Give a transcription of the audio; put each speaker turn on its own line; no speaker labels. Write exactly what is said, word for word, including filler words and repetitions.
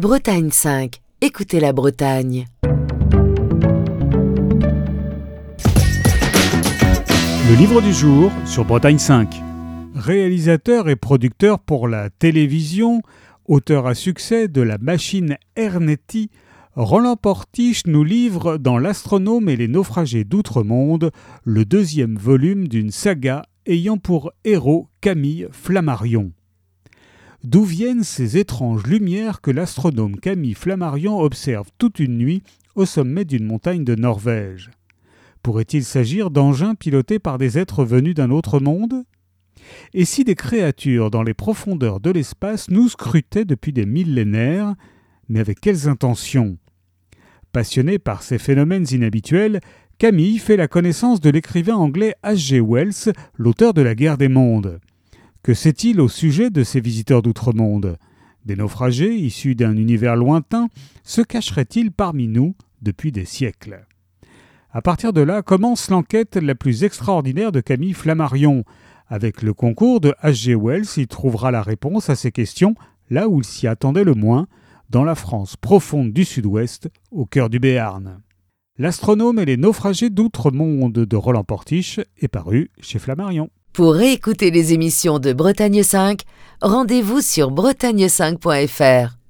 Bretagne cinq. Écoutez la Bretagne.
Le livre du jour sur Bretagne cinq. Réalisateur et producteur pour la télévision, auteur à succès de La Machine Ernetti, Roland Portiche nous livre dans L'Astronome et les naufragés d'outre-monde le deuxième volume d'une saga ayant pour héros Camille Flammarion. D'où viennent ces étranges lumières que l'astronome Camille Flammarion observe toute une nuit au sommet d'une montagne de Norvège? Pourrait-il s'agir d'engins pilotés par des êtres venus d'un autre monde? Et si des créatures dans les profondeurs de l'espace nous scrutaient depuis des millénaires, mais avec quelles intentions? Passionné par ces phénomènes inhabituels, Camille fait la connaissance de l'écrivain anglais H G Wells, l'auteur de La Guerre des mondes. Que sait-il au sujet de ces visiteurs d'outre-monde? Des naufragés issus d'un univers lointain se cacheraient-ils parmi nous depuis des siècles? À partir de là commence l'enquête la plus extraordinaire de Camille Flammarion. Avec le concours de H G Wells, il trouvera la réponse à ces questions là où il s'y attendait le moins, dans la France profonde du Sud-Ouest, au cœur du Béarn. L'Astronome et les naufragés d'outre-monde de Roland Portiche est paru chez Flammarion.
Pour réécouter les émissions de Bretagne cinq, rendez-vous sur bretagne cinq point f r.